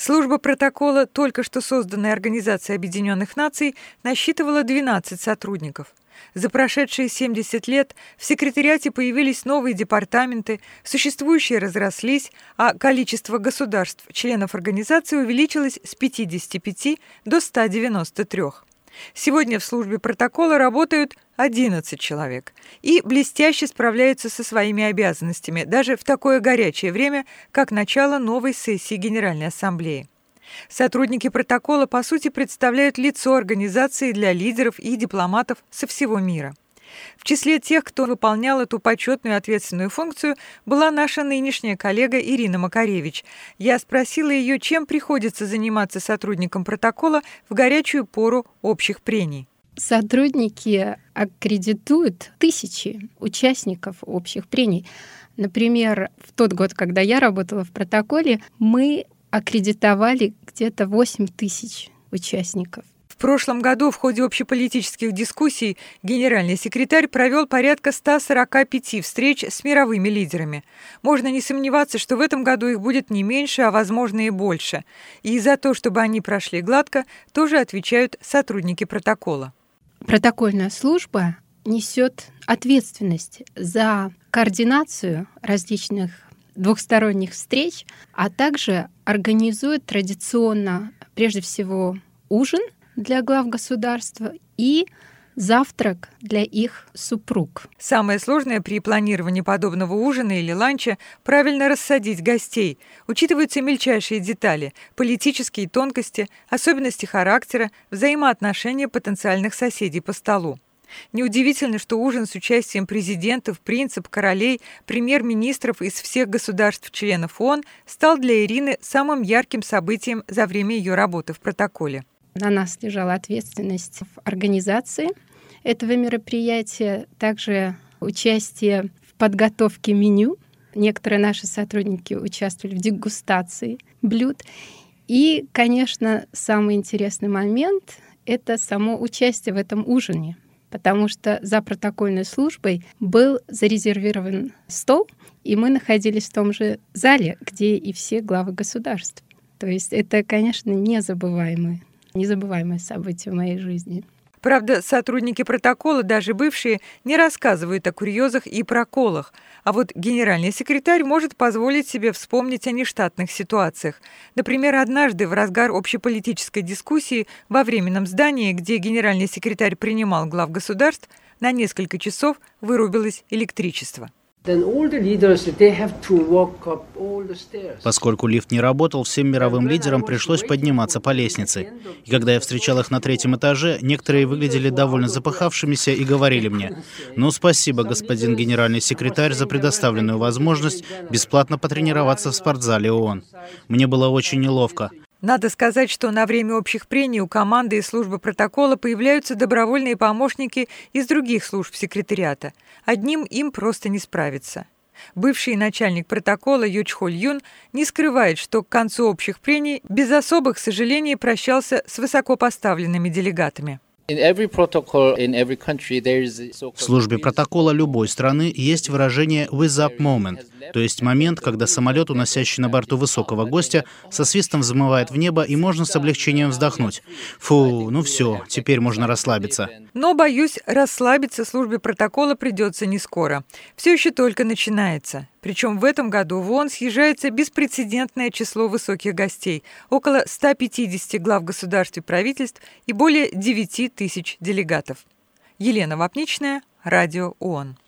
Служба протокола только что созданной Организации Объединенных Наций насчитывала 12 сотрудников. За прошедшие 70 лет в секретариате появились новые департаменты, существующие разрослись, а количество государств, членов организации, увеличилось с 55 до 193. Сегодня в службе протокола работают 11 человек и блестяще справляются со своими обязанностями, даже в такое горячее время, как начало новой сессии Генеральной Ассамблеи. Сотрудники протокола, по сути, представляют лицо организации для лидеров и дипломатов со всего мира. В числе тех, кто выполнял эту почетную и ответственную функцию, была наша нынешняя коллега Ирина Макаревич. Я спросила ее, чем приходится заниматься сотрудникам протокола в горячую пору общих прений. Сотрудники аккредитуют тысячи участников общих прений. Например, в тот год, когда я работала в протоколе, мы аккредитовали где-то 8 тысяч участников. В прошлом году в ходе общеполитических дискуссий генеральный секретарь провел порядка 145 встреч с мировыми лидерами. Можно не сомневаться, что в этом году их будет не меньше, а возможно и больше. И за то, чтобы они прошли гладко, тоже отвечают сотрудники протокола. Протокольная служба несет ответственность за координацию различных двухсторонних встреч, а также организует традиционно, прежде всего, ужин для глав государства и завтрак для их супруг. Самое сложное при планировании подобного ужина или ланча – правильно рассадить гостей. Учитываются мельчайшие детали, политические тонкости, особенности характера, взаимоотношения потенциальных соседей по столу. Неудивительно, что ужин с участием президентов, принцев, королей, премьер-министров из всех государств-членов ООН стал для Ирины самым ярким событием за время ее работы в протоколе. На нас лежала ответственность в организации этого мероприятия, также участие в подготовке меню. Некоторые наши сотрудники участвовали в дегустации блюд. И, конечно, самый интересный момент — это само участие в этом ужине, потому что за протокольной службой был зарезервирован стол, и мы находились в том же зале, где и все главы государств. То есть это, конечно, незабываемое событие в моей жизни. Правда, сотрудники протокола, даже бывшие, не рассказывают о курьезах и проколах. А вот генеральный секретарь может позволить себе вспомнить о нештатных ситуациях. Например, однажды в разгар общеполитической дискуссии во временном здании, где генеральный секретарь принимал глав государств, на несколько часов вырубилось электричество. Поскольку лифт не работал, всем мировым лидерам пришлось подниматься по лестнице. И когда я встречал их на 3-м этаже, некоторые выглядели довольно запыхавшимися и говорили мне: «Ну, спасибо, господин генеральный секретарь, за предоставленную возможность бесплатно потренироваться в спортзале ООН». Мне было очень неловко. Надо сказать, что на время общих прений у команды и службы протокола появляются добровольные помощники из других служб секретариата. Одним им просто не справиться. Бывший начальник протокола Ю Чхоль Юн не скрывает, что к концу общих прений без особых сожалений прощался с высокопоставленными делегатами. В службе протокола любой страны есть выражение «with up moment», то есть момент, когда самолет, уносящий на борту высокого гостя, со свистом взмывает в небо, и можно с облегчением вздохнуть. Фу, ну все, теперь можно расслабиться. Но, боюсь, расслабиться службе протокола придется не скоро. Все еще только начинается. Причем в этом году в ООН съезжается беспрецедентное число высоких гостей – около 150 глав государств и правительств и более 9 тысяч делегатов. Елена Вапничная, Радио ООН.